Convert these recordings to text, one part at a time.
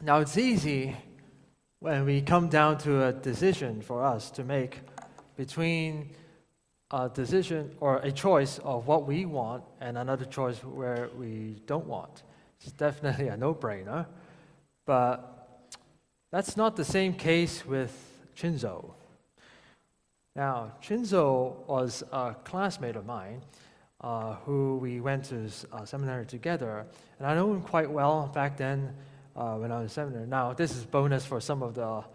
Now, it's easy when we come down to a decision for us to make between a decision or a choice of what we want and another choice where we don't want. It's definitely a no-brainer, but that's not the same case with Chinzo. Now, Chinzo was a classmate of mine who we went to seminary together, and I know him quite well back then when I was in seminary. Now, this is bonus for some of the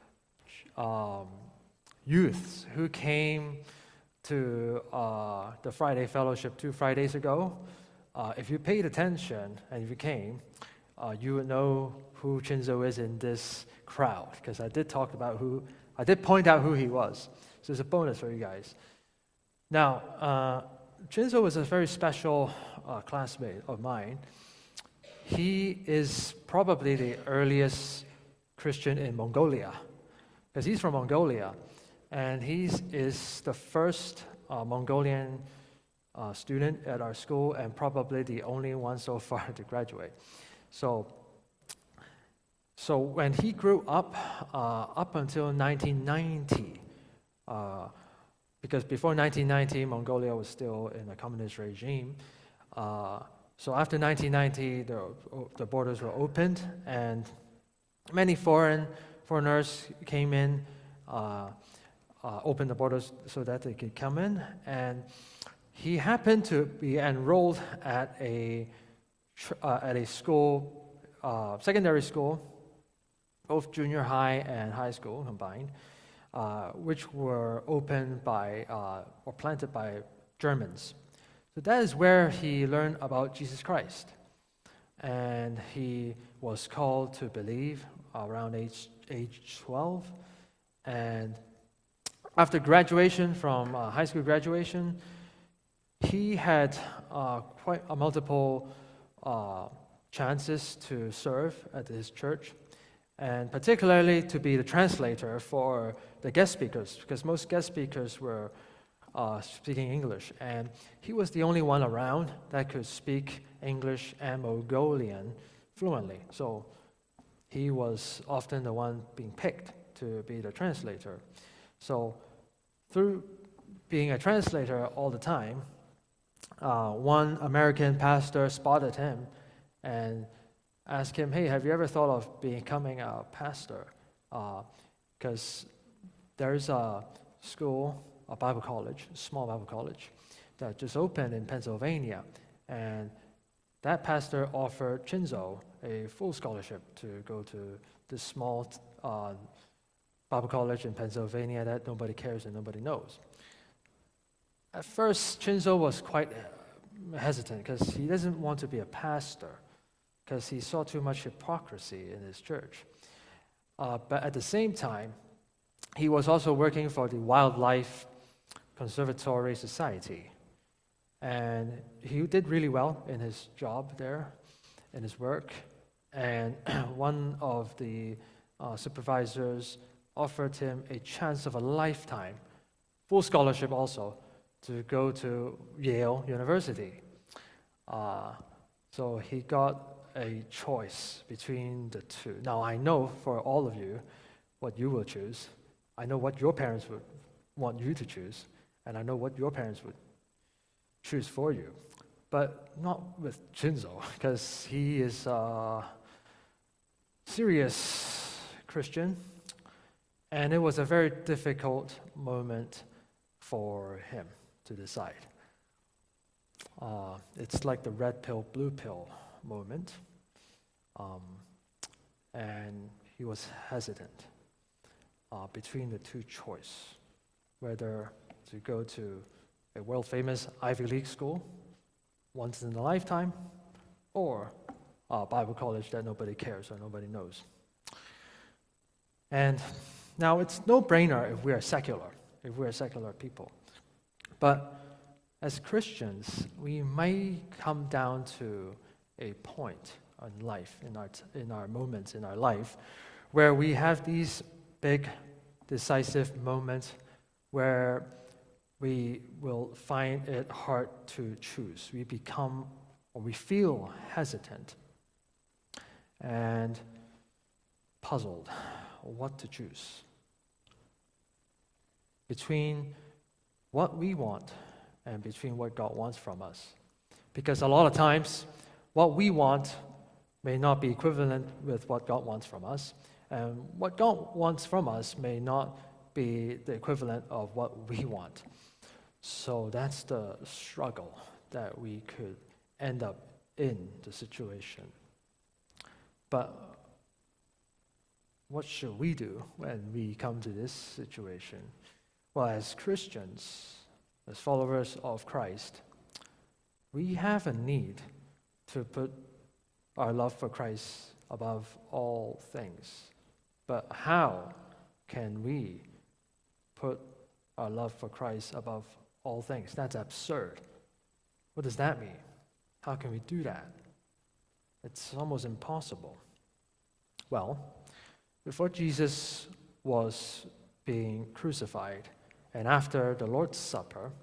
youths who came to the Friday Fellowship 2 Fridays ago. If you paid attention and if you came, you would know who Chinzo is in this crowd, because I did point out who he was. So it's a bonus for you guys. Now, Chinzo was a very special classmate of mine. He is probably the earliest Christian in Mongolia, because he's from Mongolia, and he is the first Mongolian student at our school, and probably the only one so far to graduate. So when he grew up, up until 1990, because before 1990, Mongolia was still in a communist regime. So after 1990, the borders were opened, and many foreigners came in, opened the borders so that they could come in. And he happened to be enrolled at a school, secondary school, both junior high and high school combined, which were opened by or planted by Germans. So that is where he learned about Jesus Christ. And he was called to believe around age 12. And after graduation from high school graduation, he had quite a multiple chances to serve at his church, and particularly to be the translator for the guest speakers, because most guest speakers were speaking English, and he was the only one around that could speak English and Mongolian fluently. So he was often the one being picked to be the translator. So through being a translator all the time, one American pastor spotted him and asked him, "Hey, have you ever thought of becoming a pastor? Because there's a school, a Bible college, a small Bible college, that just opened in Pennsylvania, and that pastor offered Chinzo a full scholarship to go to this small Bible college in Pennsylvania that nobody cares and nobody knows." At first, Chinzo was quite hesitant because he doesn't want to be a pastor, because he saw too much hypocrisy in his church. But at the same time, he was also working for the Wildlife Conservatory Society. And he did really well in his job there, in his work. And one of the supervisors offered him a chance of a lifetime, full scholarship also, to go to Yale University. So he got a choice between the two. Now, I know for all of you what you will choose. I know what your parents would want you to choose, and I know what your parents would choose for you. But not with Chinzo, because he is a serious Christian, and it was a very difficult moment for him to decide. It's like the red pill, blue pill moment, and he was hesitant between the two choices, whether to go to a world-famous Ivy League school once in a lifetime, or a Bible college that nobody cares or nobody knows. And now it's no-brainer if we are secular people. But as Christians, we may come down to a point in life, in our moments in our life, where we have these big, decisive moments where we will find it hard to choose. We become, or we feel hesitant. And puzzled what to choose between what we want and between what God wants from us. Because a lot of times, what we want may not be equivalent with what God wants from us, and what God wants from us may not be the equivalent of what we want. So that's the struggle that we could end up in the situation. But what should we do when we come to this situation? Well, as Christians, as followers of Christ, we have a need to put our love for Christ above all things. But how can we put our love for Christ above all things? That's absurd. What does that mean? How can we do that? It's almost impossible. Well, before Jesus was being crucified and after the Lord's Supper,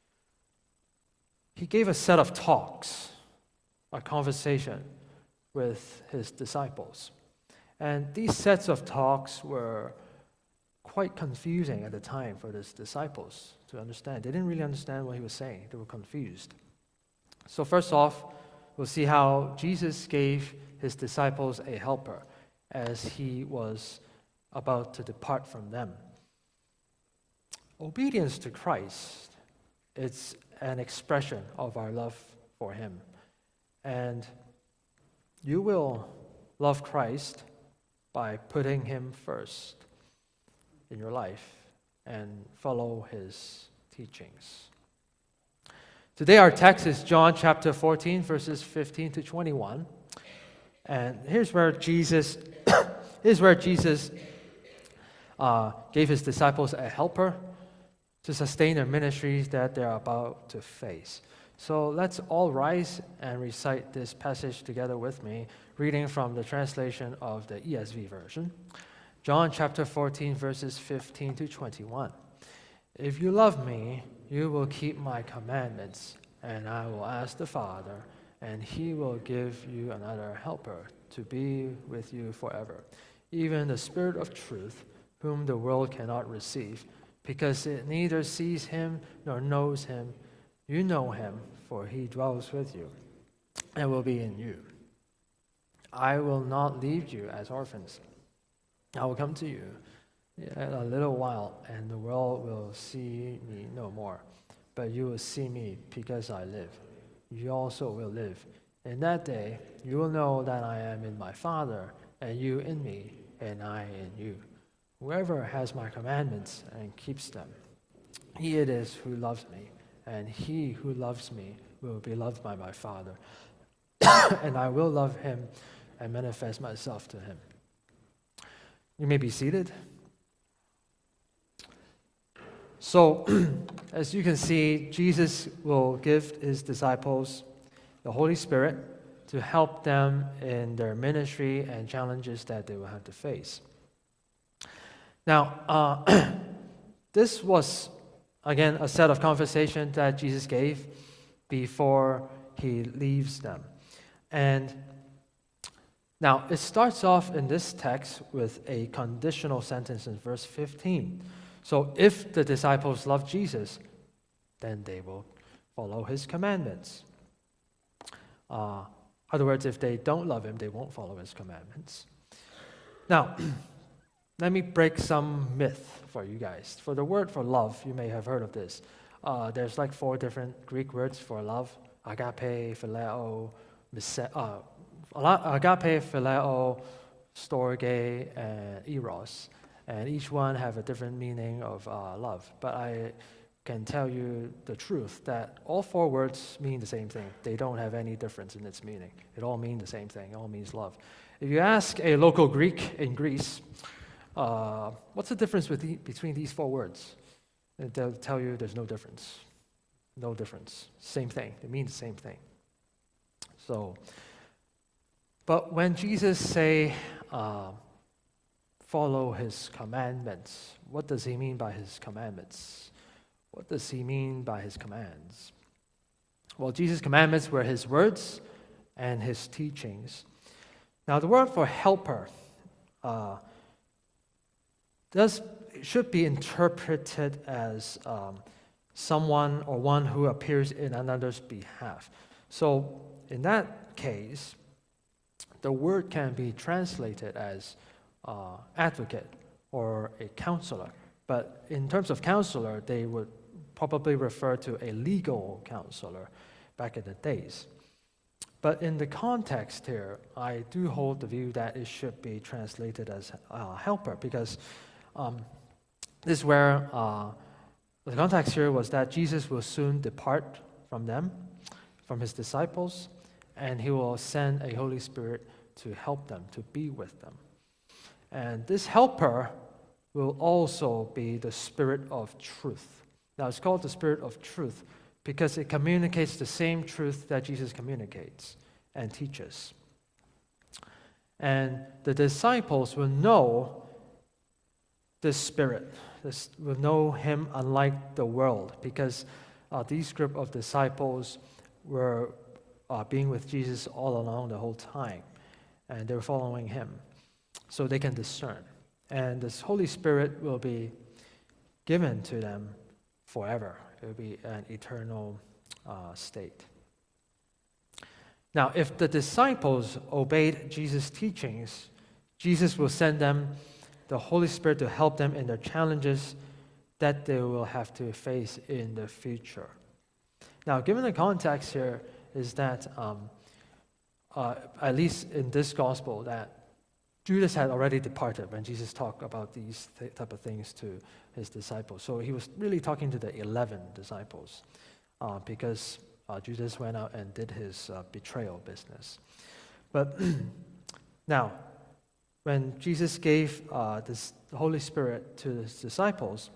he gave a set of talks, a conversation with his disciples. And these sets of talks were quite confusing at the time for his disciples to understand. They didn't really understand what he was saying. They were confused. So first off, we'll see how Jesus gave his disciples a helper as he was about to depart from them. Obedience to Christ, it's an expression of our love for him. And you will love Christ by putting him first in your life and follow his teachings. Today our text is John chapter 14, verses 15 to 21. And here's where Jesus gave his disciples a helper to sustain their ministries that they're about to face. So let's all rise and recite this passage together with me, reading from the translation of the ESV version. John chapter 14, verses 15 to 21. If you love me, you will keep my commandments, and I will ask the Father, and he will give you another helper to be with you forever, even the Spirit of truth, whom the world cannot receive, because it neither sees him nor knows him. You know him, for he dwells with you and will be in you. I will not leave you as orphans. I will come to you in a little while, and the world will see me no more. But you will see me because I live. You also will live. In that day, you will know that I am in my Father, and you in me, and I in you. Whoever has my commandments and keeps them, he it is who loves me, and he who loves me will be loved by my Father, and I will love him and manifest myself to him. You may be seated. So, as you can see, Jesus will give his disciples the Holy Spirit to help them in their ministry and challenges that they will have to face. Now, this was, again, a set of conversation that Jesus gave before he leaves them. And now, it starts off in this text with a conditional sentence in verse 15. So, if the disciples love Jesus, then they will follow his commandments. In other words, if they don't love him, they won't follow his commandments. Now, let me break some myth for you guys. For the word for love, you may have heard of this. There's like 4 different Greek words for love: agape, phileo, agape, phileo, storge, and eros. And each one have a different meaning of love. But I can tell you the truth that all 4 words mean the same thing. They don't have any difference in its meaning. It all means the same thing. It all means love. If you ask a local Greek in Greece, what's the difference between these 4 words? And they'll tell you there's no difference. No difference. Same thing. It means the same thing. So, but when Jesus say, follow his commandments, what does he mean by his commandments? What does he mean by his commands? Well, Jesus' commandments were his words and his teachings. Now, the word for helper, should be interpreted as someone or one who appears in another's behalf. So in that case, the word can be translated as advocate or a counselor. But in terms of counselor, they would probably refer to a legal counselor back in the days. But in the context here, I do hold the view that it should be translated as helper, because this is where the context here was that Jesus will soon depart from them, from his disciples, and he will send a Holy Spirit to help them, to be with them. And this helper will also be the Spirit of truth. Now, it's called the Spirit of truth because it communicates the same truth that Jesus communicates and teaches. And the disciples will know this Spirit, will know him unlike the world, because these group of disciples were being with Jesus all along the whole time, and they were following him, so they can discern. And this Holy Spirit will be given to them forever. It will be an eternal state. Now, if the disciples obeyed Jesus' teachings, Jesus will send them the Holy Spirit to help them in their challenges that they will have to face in the future. Now, given the context here is that, at least in this gospel, that Judas had already departed when Jesus talked about these type of things to his disciples. So he was really talking to the 11 disciples because Judas went out and did his betrayal business. But now, when Jesus gave the Holy Spirit to his disciples,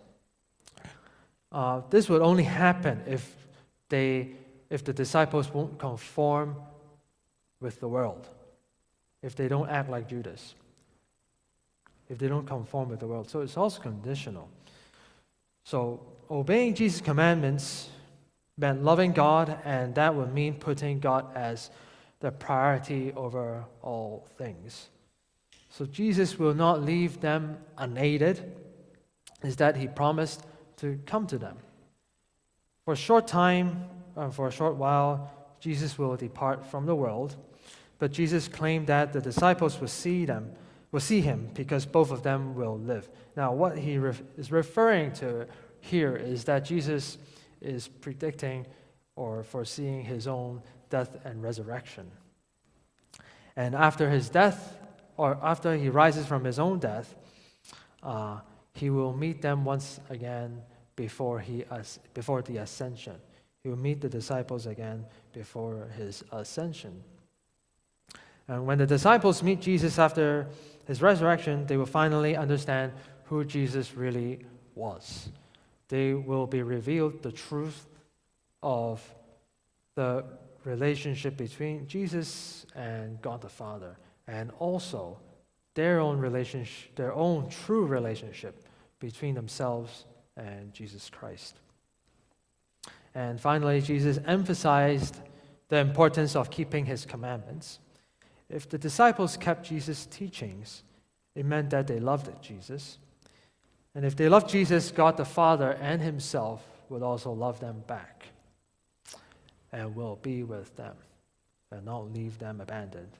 this would only happen if the disciples won't conform with the world, if they don't act like Judas, if they don't conform with the world. So it's also conditional. So obeying Jesus' commandments meant loving God, and that would mean putting God as the priority over all things. So Jesus will not leave them unaided. Instead, he promised to come to them. For a short time, for a short while, Jesus will depart from the world. But Jesus claimed that the disciples will see him because both of them will live. Now, what he is referring to here is that Jesus is predicting or foreseeing his own death and resurrection. And after his death, or after he rises from his own death, he will meet them once again before the ascension. He will meet the disciples again before his ascension. And when the disciples meet Jesus after his resurrection, they will finally understand who Jesus really was. They will be revealed the truth of the relationship between Jesus and God the Father, and also their own relationship, their own true relationship between themselves and Jesus Christ. And finally, Jesus emphasized the importance of keeping his commandments. If the disciples kept Jesus' teachings, it meant that they loved Jesus. And if they loved Jesus, God the Father and himself would also love them back and will be with them and not leave them abandoned.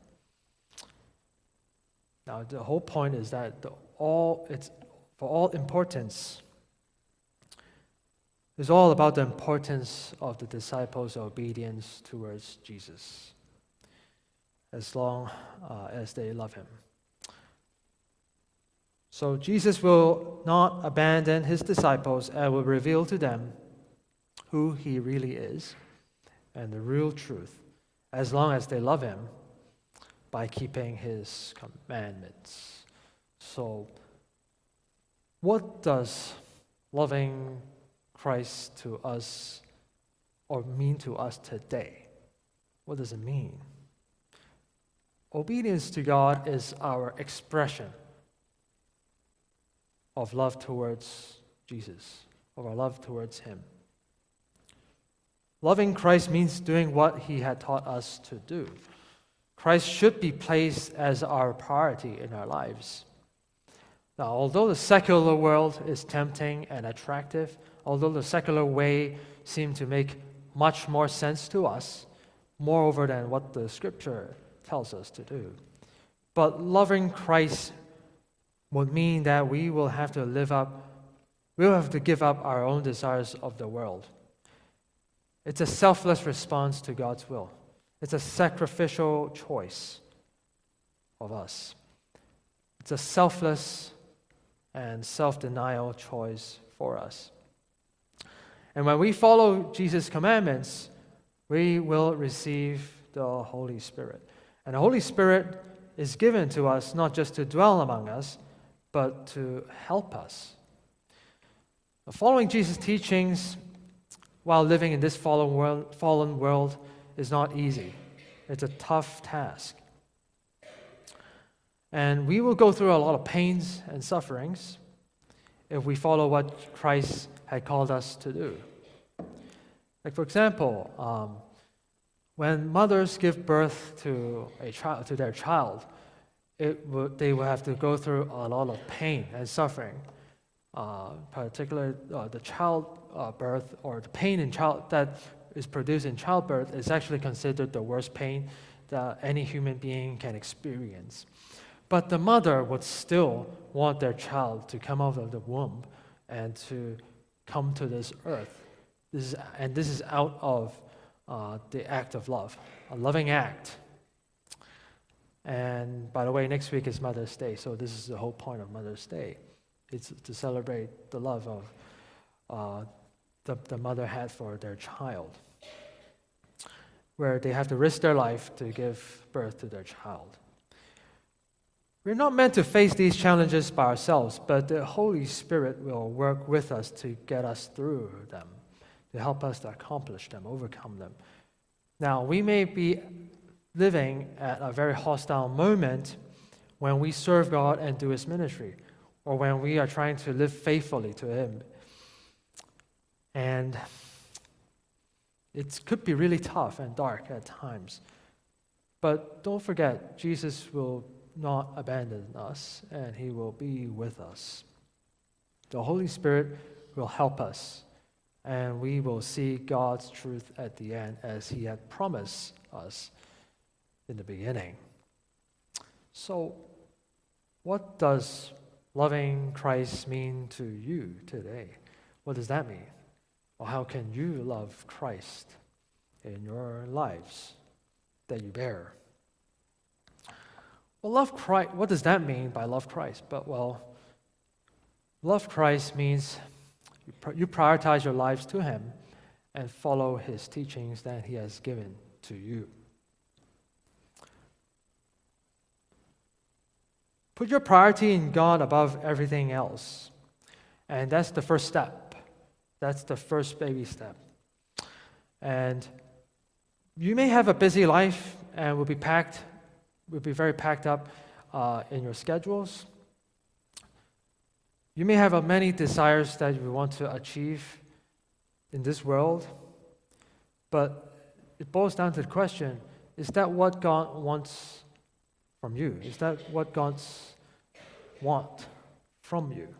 Now, the whole point is that for all importance, it's all about the importance of the disciples' obedience towards Jesus, as long as they love him. So Jesus will not abandon his disciples and will reveal to them who he really is and the real truth, as long as they love him by keeping his commandments. So, what does loving Christ to us or mean to us today? What does it mean? Obedience to God is our expression of love towards Jesus, of our love towards him. Loving Christ means doing what he had taught us to do. Christ should be placed as our priority in our lives. Now, although the secular world is tempting and attractive, although the secular way seems to make much more sense to us, moreover than what the Scripture tells us to do, but loving Christ would mean that we will have to give up our own desires of the world. It's a selfless response to God's will. It's a sacrificial choice of us. It's a selfless and self-denial choice for us. And when we follow Jesus' commandments, we will receive the Holy Spirit. And the Holy Spirit is given to us not just to dwell among us, but to help us. Following Jesus' teachings while living in this fallen world is not easy. It's a tough task. And we will go through a lot of pains and sufferings if we follow what Christ had called us to do. Like, for example, when mothers give birth to their child, they will have to go through a lot of pain and suffering. Particularly the childbirth or the pain that is produced in childbirth is actually considered the worst pain that any human being can experience. But the mother would still want their child to come out of the womb and to come to this earth. This is out of the act of love, a loving act. And by the way, next week is Mother's Day, so this is the whole point of Mother's Day. It's to celebrate the love of the mother had for their child, where they have to risk their life to give birth to their child. We're not meant to face these challenges by ourselves, but the Holy Spirit will work with us to get us through them, to help us to accomplish them, overcome them. Now, we may be living at a very hostile moment when we serve God and do His ministry, or when we are trying to live faithfully to Him. And it could be really tough and dark at times. But don't forget, Jesus will not abandon us, and He will be with us. The Holy Spirit will help us, and we will see God's truth at the end as He had promised us in the beginning. So, what does loving Christ mean to you today? What does that mean? Or how can you love Christ in your lives that you bear? Well, love Christ, what does that mean by love Christ? Love Christ means you prioritize your lives to Him and follow His teachings that He has given to you. Put your priority in God above everything else. And that's the first step. That's the first baby step. And you may have a busy life and will be very packed up in your schedules. You may have many desires that you want to achieve in this world, but it boils down to the question, is that what God wants from you? Is that what God wants from you?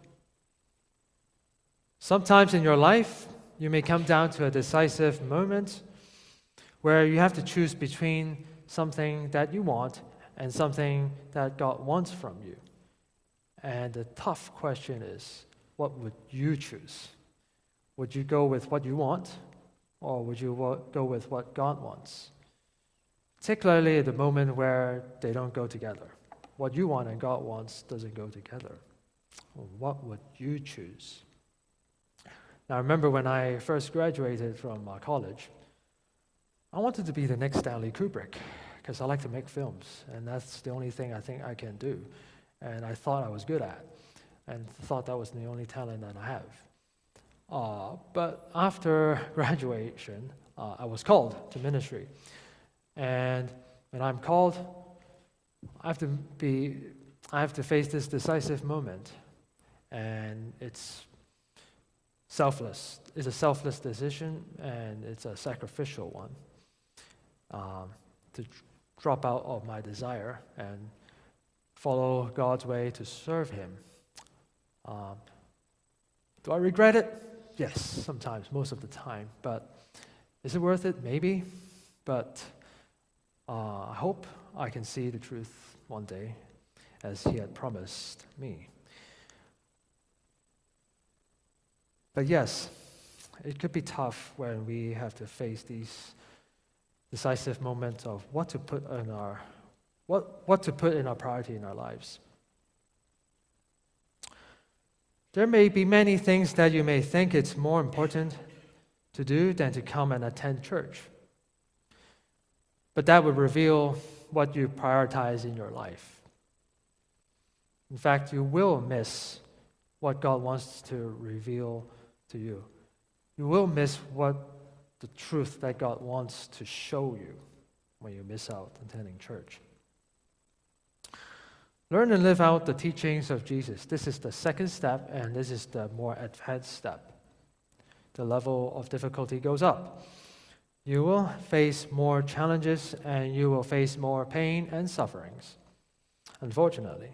Sometimes in your life, you may come down to a decisive moment where you have to choose between something that you want and something that God wants from you. And the tough question is, what would you choose? Would you go with what you want, or would you go with what God wants? Particularly at the moment where they don't go together. What you want and God wants doesn't go together. What would you choose? Now, I remember when I first graduated from college, I wanted to be the next Stanley Kubrick because I like to make films, and that's the only thing I think I can do, and I thought I was good at, and thought that was the only talent that I have. But after graduation, I was called to ministry, and when I'm called, I have to face this decisive moment, and it's selfless. It's a selfless decision, and it's a sacrificial one. To drop out of my desire and follow God's way to serve Him Do I regret it? Yes, sometimes, most of the time. But is it worth it? Maybe. But I hope I can see the truth one day, as He had promised me. But yes, it could be tough when we have to face these decisive moments of what to put in our priority in our lives. There may be many things that you may think it's more important to do than to come and attend church. But that would reveal what you prioritize in your life. In fact, you will miss what God wants to reveal to you. You will miss what the truth that God wants to show you when you miss out attending church. Learn and live out the teachings of Jesus. This is the second step, and this is the more advanced step. The level of difficulty goes up. You will face more challenges, and you will face more pain and sufferings, unfortunately.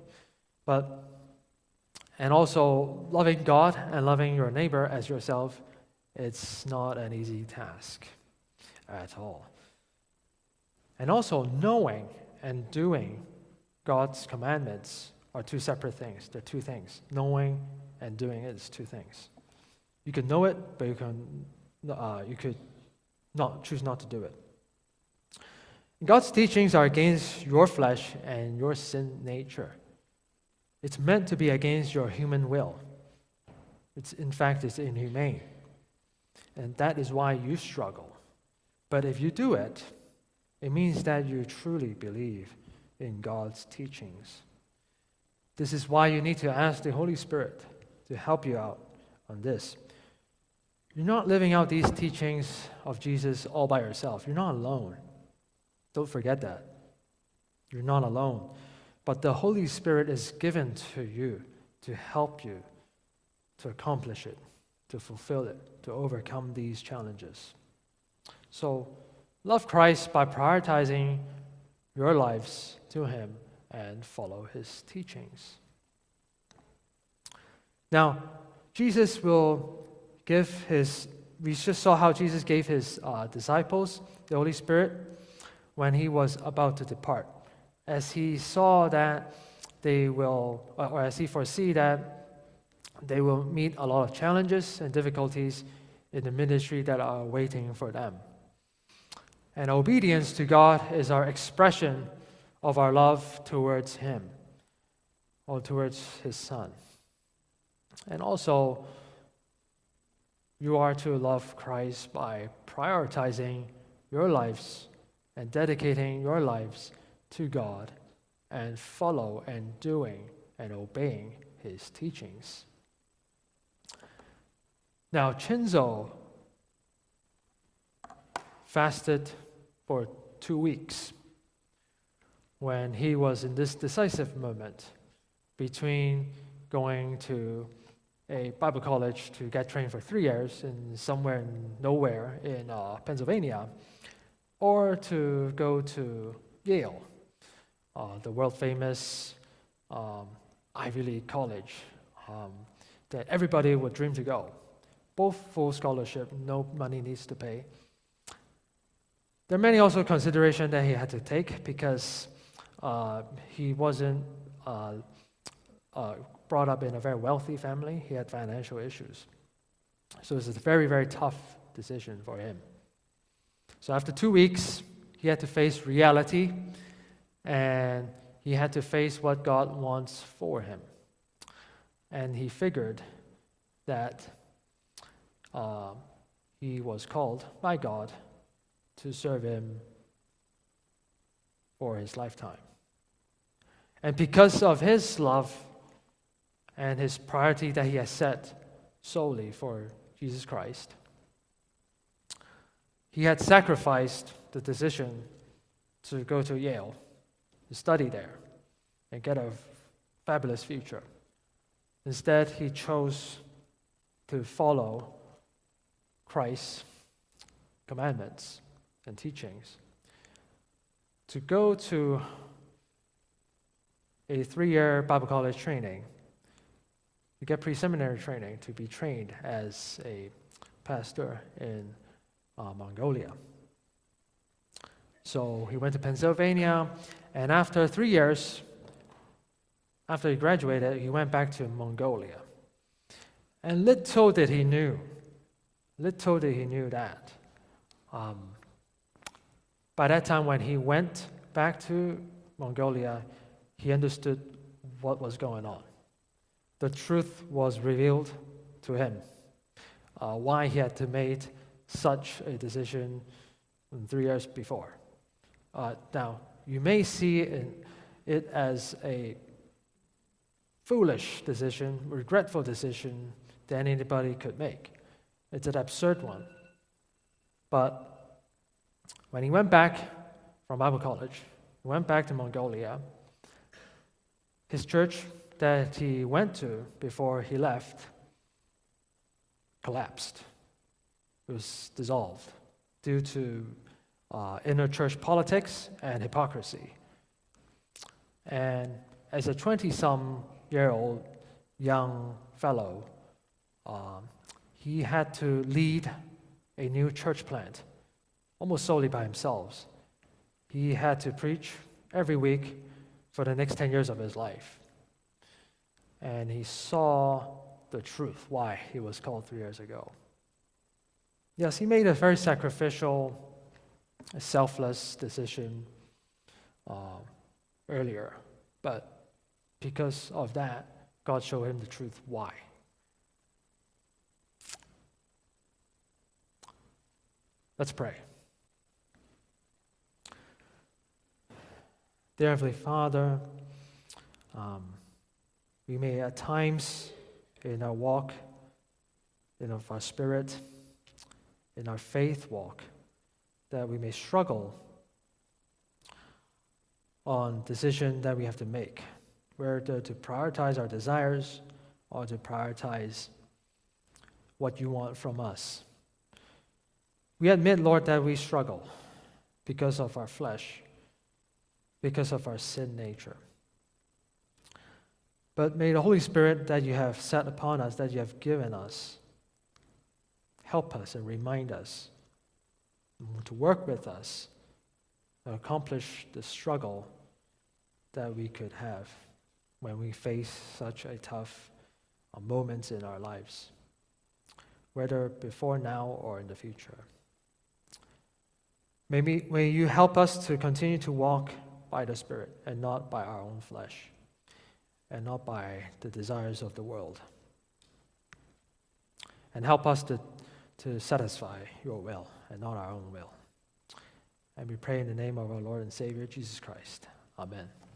And also, loving God and loving your neighbor as yourself, it's not an easy task at all. And also, knowing and doing God's commandments are two separate things. They're two things. Knowing and doing it is two things. You can know it, but you could choose not to do it. God's teachings are against your flesh and your sin nature. It's meant to be against your human will. In fact, it's inhumane. And that is why you struggle. But if you do it, it means that you truly believe in God's teachings. This is why you need to ask the Holy Spirit to help you out on this. You're not living out these teachings of Jesus all by yourself. You're not alone. Don't forget that. You're not alone. But the Holy Spirit is given to you to help you to accomplish it, to fulfill it, to overcome these challenges. So, love Christ by prioritizing your lives to Him and follow His teachings. Now, Jesus will we just saw how Jesus gave His disciples the Holy Spirit when He was about to depart. As He saw that as He foresee that they will meet a lot of challenges and difficulties in the ministry that are waiting for them. And obedience to God is our expression of our love towards Him or towards His Son. And also, you are to love Christ by prioritizing your lives and dedicating your lives to God and follow and doing and obeying His teachings. Now, Chinzo fasted for 2 weeks when he was in this decisive moment between going to a Bible college to get trained for 3 years in somewhere in nowhere in Pennsylvania, or to go to Yale, the world-famous Ivy League college that everybody would dream to go. Both full scholarship, no money needs to pay. There are many also considerations that he had to take because he wasn't brought up in a very wealthy family. He had financial issues. So it's a very, very tough decision for him. So after 2 weeks, he had to face reality, and he had to face what God wants for him. And he figured that he was called by God to serve Him for his lifetime. And because of his love and his priority that he has set solely for Jesus Christ, he had sacrificed the decision to go to Yale, to study there, and get a fabulous future. Instead, he chose to follow Christ's commandments and teachings, to go to a 3-year Bible college training, to get pre-seminary training to be trained as a pastor in Mongolia. So he went to Pennsylvania, and after 3 years, after he graduated, he went back to Mongolia. And little did he knew that by that time when he went back to Mongolia, he understood what was going on. The truth was revealed to him, why he had to make such a decision 3 years before. Now, you may see it as a foolish decision, regretful decision that anybody could make. It's an absurd one. But when he went back from Bible college, he went back to Mongolia, his church that he went to before he left collapsed. It was dissolved due to inner church politics and hypocrisy. And as a 20-some-year-old young fellow, he had to lead a new church plant almost solely by himself. He had to preach every week for the next 10 years of his life. And he saw the truth, why he was called 3 years ago. Yes, he made a very sacrificial, selfless decision earlier, but because of that, God showed him the truth, why. Let's pray. Dear Heavenly Father, we may at times in our walk, in our spirit, in our faith walk, that we may struggle on decision that we have to make, whether to prioritize our desires or to prioritize what you want from us. We admit, Lord, that we struggle because of our flesh, because of our sin nature. But may the Holy Spirit that you have set upon us, that you have given us, help us and remind us to work with us to accomplish the struggle that we could have when we face such a tough moments in our lives, whether before now or in the future. May you help us to continue to walk by the Spirit and not by our own flesh and not by the desires of the world. And help us to satisfy your will and not our own will. And we pray in the name of our Lord and Savior, Jesus Christ. Amen.